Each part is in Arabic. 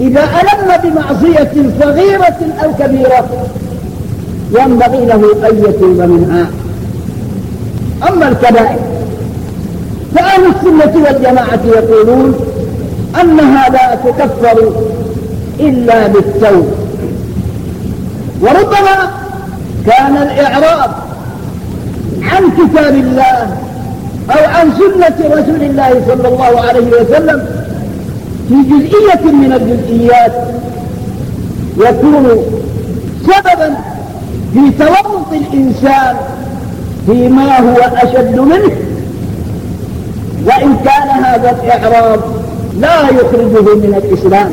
إذا ألم بمعصية صغيرة أو كبيرة ينبغي له أن يتوب منها. أما الكبائر فأهل السنة والجماعة يقولون أنها لا تكفر إلا بالتوبة. وربما كان الإعراض عن كتاب الله أو عن سنة رسول الله صلى الله عليه وسلم في جزئية من الجزئيات يكون سببا في تورط الإنسان فيما هو أشد منه، وإن كان هذا الإعراض لا يخرجه من الإسلام.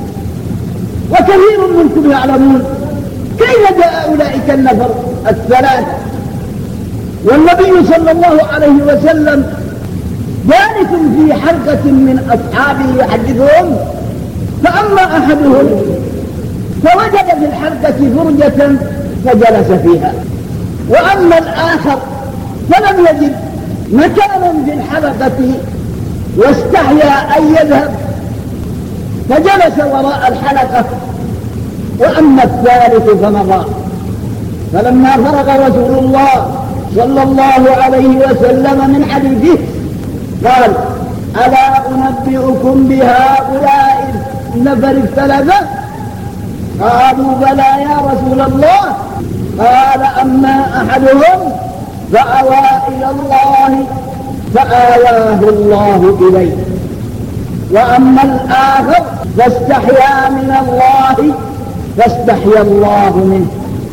وكثير منكم يعلمون كيف جاء أولئك النفر الثلاث والنبي صلى الله عليه وسلم جالس في حلقة من أصحابه يحدثهم، فأما أحدهم فوجد في الحلقة فرجة فجلس فيها، وأما الآخر فلم يجد مكانا في الحلقة واستحيا أن يذهب فجلس وراء الحلقة، وأما الثالث فمضى. فلما فرغ رسول الله صلى الله عليه وسلم من حديثه قال: ألا أنبئكم بهؤلاء النفر الثلاثة؟ قالوا: بلى يا رسول الله. قال: أما أحدهم فأوى إلى الله فآواه الله إليه، وأما الآخر فاستحيا من الله فاستحيا الله منه،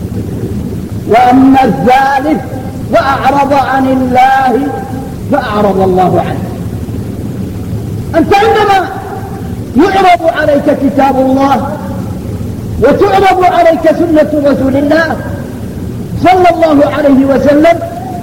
وأما الثالث فأعرض عن الله فأعرض الله عنه. أنت عندما يعرض عليك كتاب الله وتعرض عليك سنة رسول الله صلى الله عليه وسلم،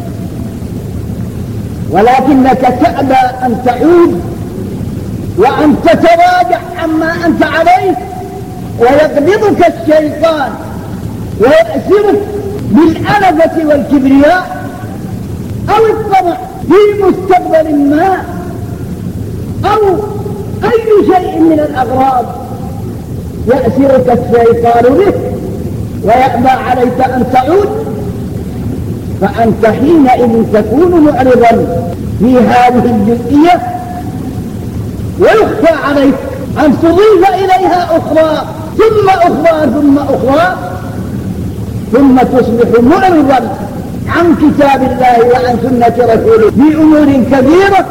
ولكنك تأبى أن تعود وأن تتراجع عما أنت عليه، ويقبضك الشيطان ويأسرك بالأنفة والكبرياء أو الطمع في مستقبل ما أو أي شيء من الأغراض يأسرك الشيطان به ويأبى عليك أن تعود، فأنت حينئذ تكون معرضا في هذه الجزئية، ويخفى عليك أن تضيف إليها أخرى ثم أخرى ثم أخرى، ثم تصبح معرضا عن كتاب الله وعن سنة رسوله في أمور كبيرة،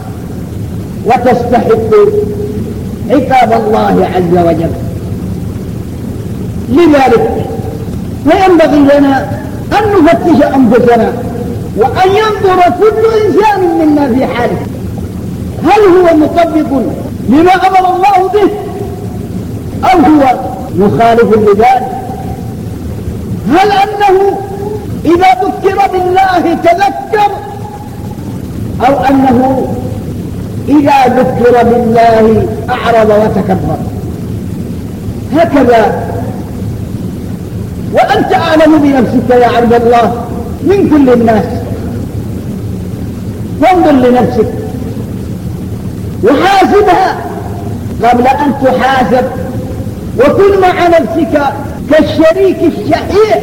وتستحق عقاب الله عز وجل. لذلك فينبغي لنا أن نفتش أنفسنا وأن ينظر كل إنسان منا في حاله، هل هو مطبق لما أمر الله به أو هو مخالف لذلك؟ هل أنه إذا ذكر بالله تذكر، أو أنه إذا ذكر بالله أعرض وتكبر؟ هكذا. وأنت أعلم بنفسك يا عبد الله من كل الناس، فانظر لنفسك وحاسبها قبل أن تحاسب، وكن مع نفسك كالشريك الشحيح،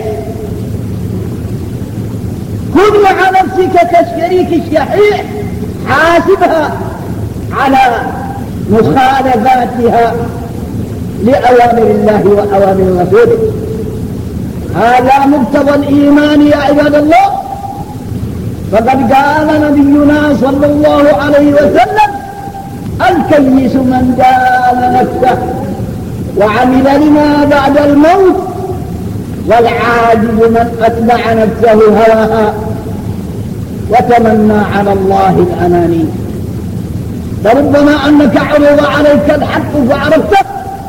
كن مع نفسك كالشريك الشحيح، حاسبها على مخالفاتها لأوامر الله وأوامر رسوله. هذا مقتضى الإيمان يا عباد الله. فقد قال نبينا صلى الله عليه وسلم: الكيس من دان نفسه وعمل لما بعد الموت، والعاجز من أتبع نفسه هواها وتمنى على الله الأماني. فربما أنك عرض عليك الحق فعرفته،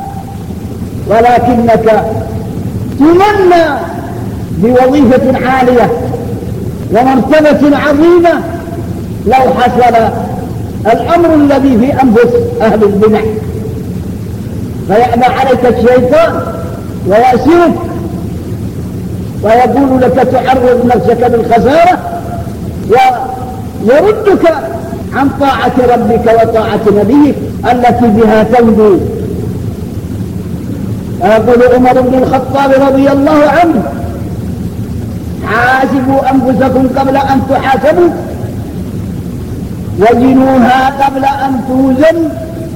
ولكنك تمنى بوظيفة عالية ومرتبة عظيمة لو حصل الأمر الذي في أنفس أهل البدع، فيأبى عليك الشيطان ويأسرك ويقول لك تعرض نفسك بالخسارة، ويردك عن طاعة ربك وطاعة نبيك التي بها تنجو يقول عمر بن الخطاب رضي الله عنه: حاسبوا أنفسكم قبل أن تحاسبوا، وزنوها قبل أن توزن،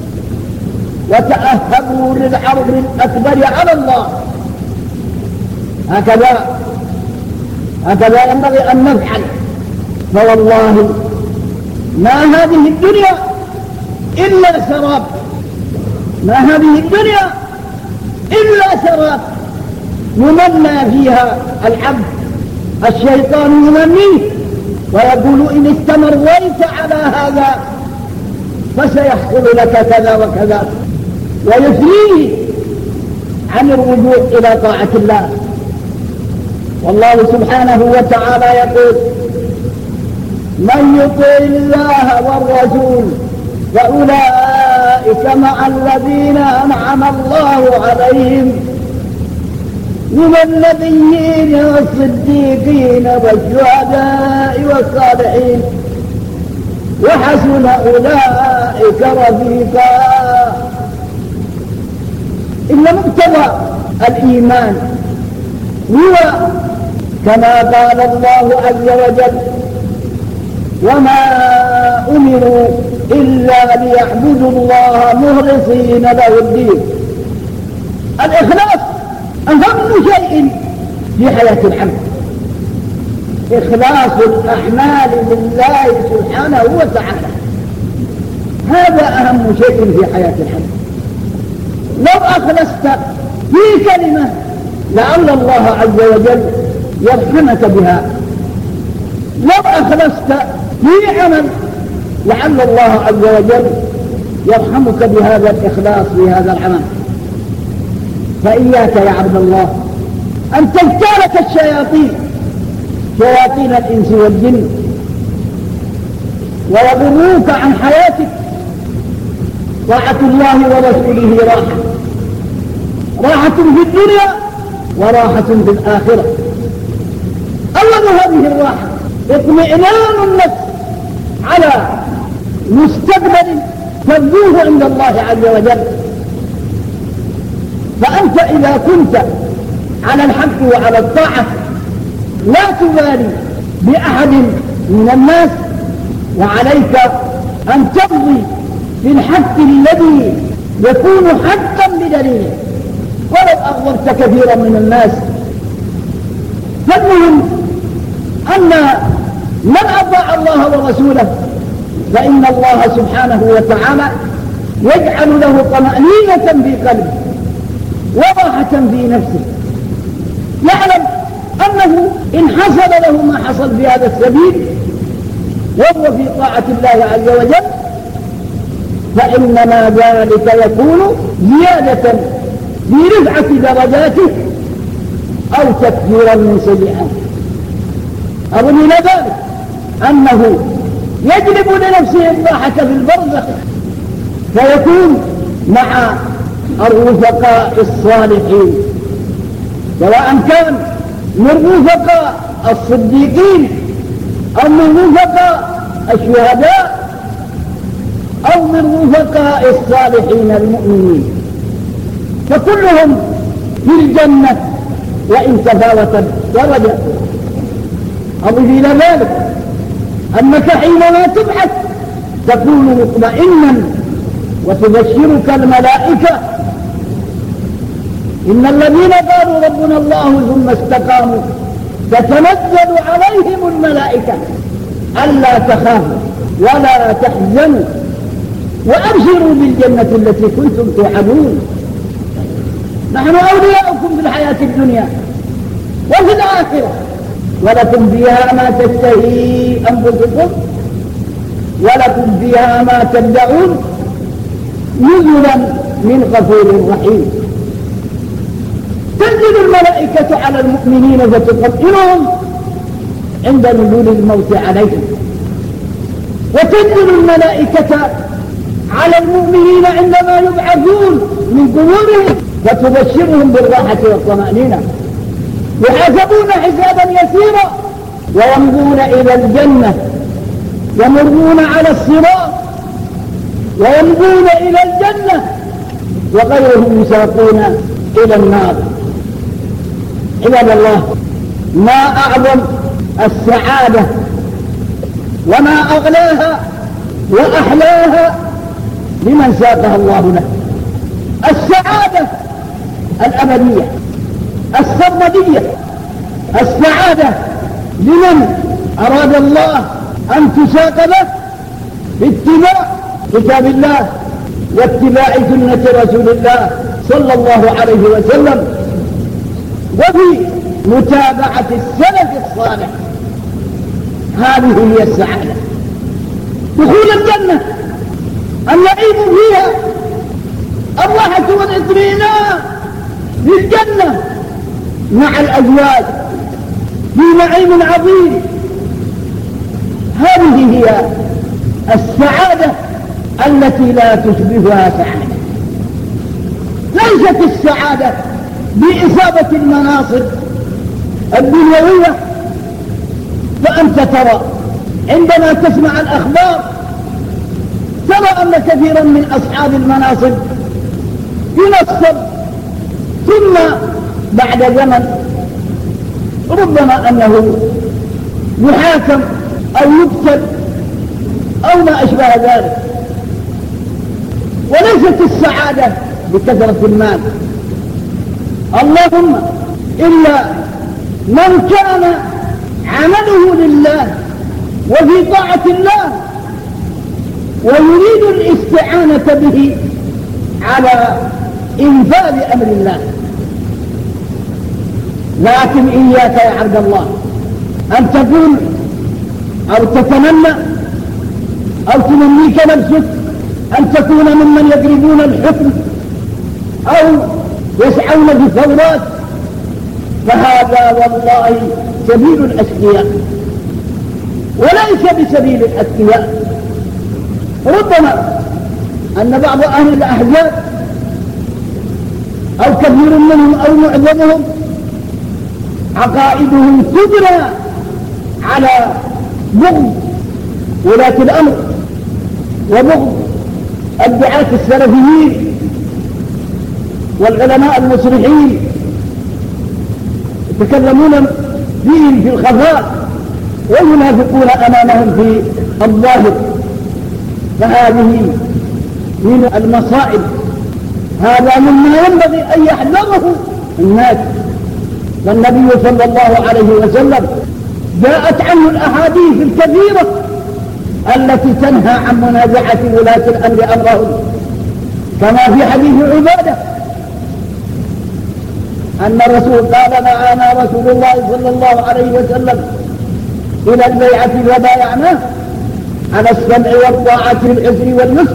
وتأهبوا للعرض الأكبر على الله. هكذا ينبغي أن نفعل. فوالله ما هذه الدنيا إلا سراب، ما هذه الدنيا إلا سراب يمنى فيها العبد، الشيطان يمنيه ويقول: إن استمريت على هذا فسيحصل لك كذا وكذا، ويثنيه عن الرجوع إلى طاعة الله. والله سبحانه وتعالى يقول: من يطع الله والرسول فأولئك مع الذين أنعم الله عليهم من النبيين والصديقين والشهداء والصالحين وحسن أولئك رفيقا. إن مقتضى الإيمان هو كما قال الله عز وجل: وما أمروا إلا ليعبدوا الله مخلصين له الدين. الإخلاص أهم شيء في حياة العبد، إخلاص الأعمال لله سبحانه وتعالى، هذا أهم شيء في حياة العبد. لو أخلصت في كلمة لعل الله عز وجل يرحمك بها، لو أخلصت في عمل لعل الله عز وجل يرحمك بهذا الإخلاص في هذا العمل. فإياك يا عبد الله أن تجتالك الشياطين، شياطين الإنس والجن، ويضروك عن حياتك. طاعة الله ورسوله راحة في الدنيا وراحة في الآخرة. أول هذه الراحة اطمئنان النفس على مستقبل ترجوه عند الله عز وجل. فأنت إذا كنت على الحق وعلى الطاعة لا تبالي بأحد من الناس، وعليك أن تمضي في الحق الذي يكون حقا بدليله ولو أغضبت كثيرا من الناس. فالمهم أن من أطاع الله ورسوله فإن الله سبحانه وتعالى يجعل له طمأنينة في قلبه وراحة في نفسه، يعلم أنه إن حصل له ما حصل في هذا السبيل وهو في طاعة الله عز وجل فإنما ذلك يكون زيادة في رفعة درجاته أو تكفيرا من سيئاته، أو من ذلك أنه يجلب لنفسه الراحة في البرزخ فيكون مع الرفقاء الصالحين، سواء كان من رفقاء الصديقين أو من رفقاء الشهداء أو من رفقاء الصالحين المؤمنين، فكلهم في الجنة وإن تفاوت درجة. أضف إلى ذلك أنك حينما تبحث تكون مطمئنا وتبشرك الملائكة: إن الذين قالوا ربنا الله ثم استقاموا تتنزل عليهم الملائكة ألا تخافوا ولا تحزنوا وأبشروا بالجنة التي كنتم توعدون. نحن أولياؤكم في الحياة الدنيا وفي الآخرة، ولكم فيها ما تشتهي أنفسكم ولكم فيها ما تدعون نزلا من غفور رحيم. تنزل الملائكة على المؤمنين فتطمئنهم عند نزول الموت عليهم، وتنزل الملائكة على المؤمنين عندما يبعثون من قبورهم فتبشرهم بالراحة والطمأنينة، يحاسبون حسابا يسيرا ويمضون إلى الجنة، يمرون على الصراط ويمضون إلى الجنة وغيرهم يساقون إلى النار. عباد الله، ما أعظم السعادة وما أغلاها وأحلاها لمن ساقها الله له. السعادة الأبدية السرمدية، السعادة لمن أراد الله أن تساق له باتباع كتاب الله واتباع سنة رسول الله صلى الله عليه وسلم، وفي متابعة السلف الصالح. هذه هي السعادة. دخول الجنة، النعيم فيها، الراحة والاطمئنان للجنة مع الأزواج في نعيم عظيم. هذه هي السعادة التي لا تشبهها سعادة. ليست السعادة بإصابة المناصب الدنيوية. فأنت ترى عندما تسمع الأخبار ترى أن كثيرا من أصحاب المناصب ينصب، ثم بعد زمن ربما أنه يحاكم أو يقتل أو ما أشبه ذلك. وليست السعادة بكثرة المال، اللهم إلا من كان عمله لله وفي طاعة الله ويريد الاستعانة به على إنفاذ أمر الله. لكن إياك يا عبد الله أن تقول أو تتمنى أو تمنيك نفسك أن تكون ممن يضربون الحكم أو يسعون في الثورات، فهذا والله سبيل الأشقياء وليس بسبيل الأذكياء. ربما أن بعض أهل الأحزاب أو كثير منهم أو معظمهم عقائدهم تبنى على بغض ولاة الأمر وبغض الدعاة السلفيين والعلماء المصلحين، يتكلمون فيهم في الخفاء وينافقون أمامهم في الظاهر. فهذه من المصائب، هذا مما ينبغي أن يحذره الناس. والنبي صلى الله عليه وسلم جاءت عنه الأحاديث الكثيرة التي تنهى عن منازعة ولاة الأمر أمرهم، كما في حديث عبادة أن الرسول قال نهانا رسول الله صلى الله عليه وسلم إلى البيعة فبايعناه على السمع والطاعة في العسر واليسر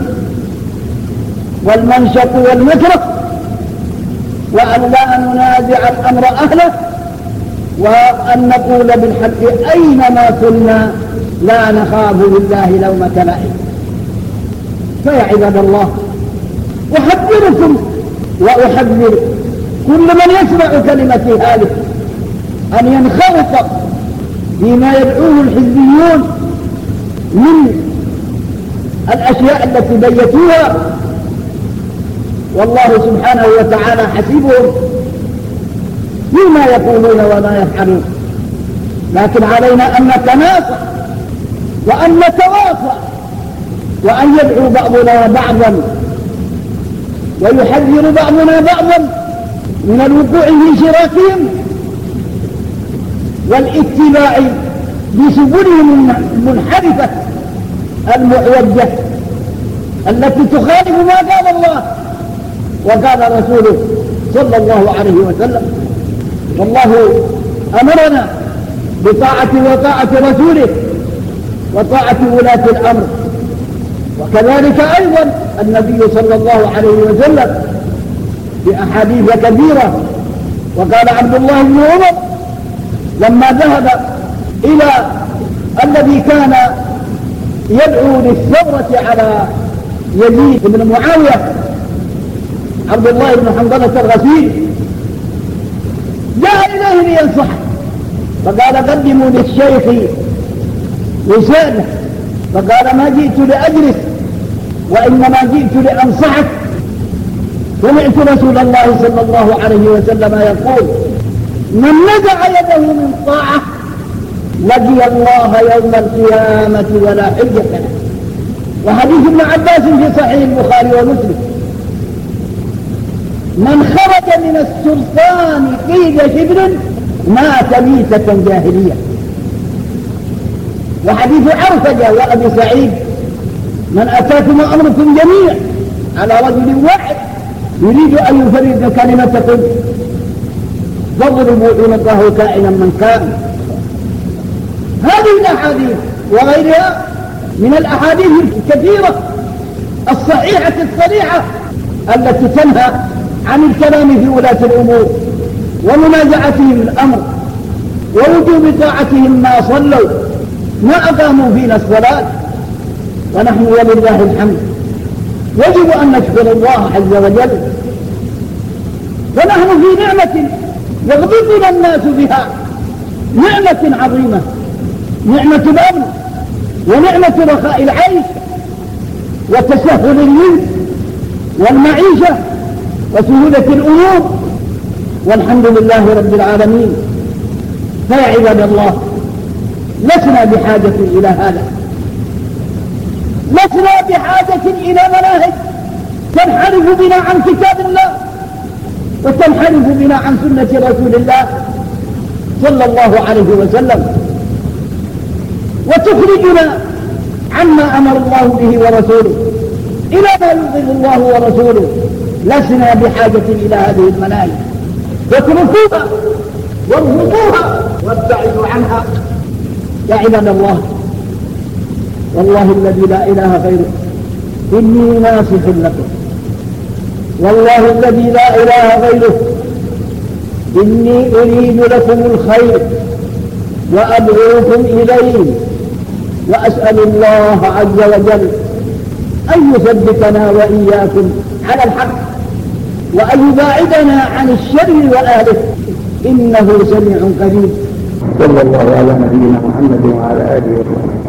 والمنشط والمكره، وأن لا ننازع الأمر أهله، وأن نقول بالحق أينما كنا لا نخاف بالله لومة لائم. فيا عباد الله، أحذركم وأحذر كل من يسمع كلمتي هذه أن ينخرط فيما يدعوه الحزبيون من الأشياء التي بيتوها، والله سبحانه وتعالى حسيبهم فيما يقولون وما يفعلون. لكن علينا أن نتناصح وأن نتواصى وأن يدعو بعضنا بعضا ويحذر بعضنا بعضا من الوقوع في شراكهم والاتباع بسبلهم المنحرفة المعوجة التي تخالف ما قال الله وقال رسوله صلى الله عليه وسلم. والله أمرنا بطاعة وطاعة رسوله وطاعة ولاة الأمر، وكذلك أيضا النبي صلى الله عليه وسلم بأحاديث كثيرة. وقال عبد الله بن عمر لما ذهب إلى الذي كان يدعو للثورة على يزيد بن معاوية عبد الله بن حنظلة الغسيل، جاء إليه لينصحه فقال قدموا للشيخ رسالة، فقال ما جئت لأجلس وإنما جئت لأنصحك. سمعت رسول الله صلى الله عليه وسلم يقول: من نزع يده من طاعة لقي الله يوم القيامة ولا حجة له. وحديث ابن عباس في صحيح البخاري ومسلم: من خرج من السلطان قيد شبر مات ميتة جاهلية. وحديث عرفجة وأبي سعيد: من أتاكم أمركم جميع على رجل واحد يريد أن يفرد كلمتكم فاضربوا عنقه كائنا من كان. هذه الأحاديث وغيرها من الأحاديث الكثيرة الصحيحة الصريحة التي تنهى عن الكلام في ولاة الأمور ومنازعتهم الأمر ووجوب طاعتهم ما صلوا ما أقاموا فينا الصلاة. ونحن ولله الحمد يجب أن نشكر الله عز وجل، ونحن في نعمة يغبطنا الناس بها، نعمة عظيمة، نعمة الأمن ونعمة رخاء العيش وتسهل الرزق والمعيشة وسهولة الأمور، والحمد لله رب العالمين. فيا عباد الله، لسنا بحاجة إلى هذا، لسنا بحاجة إلى مناهج تنحرف بنا عن كتاب الله وتنحرف بنا عن سنة رسول الله صلى الله عليه وسلم وتخرجنا عما أمر الله به ورسوله إلى ما يرضي الله ورسوله. لسنا بحاجة إلى هذه المناهج، واتركوها وارفضوها وابتعدوا عنها. يا عباد الله، والله الذي لا إله غيره إني ناصح لكم، والله الذي لا إله غيره إني أريد لكم الخير وأدعوكم إليه، وأسأل الله عز وجل أن يثبتنا وإياكم على الحق وأن يباعدنا عن الشر وأهله، إنه سميع قريب. صلى الله على نبينا محمد وعلى آله وصحبه.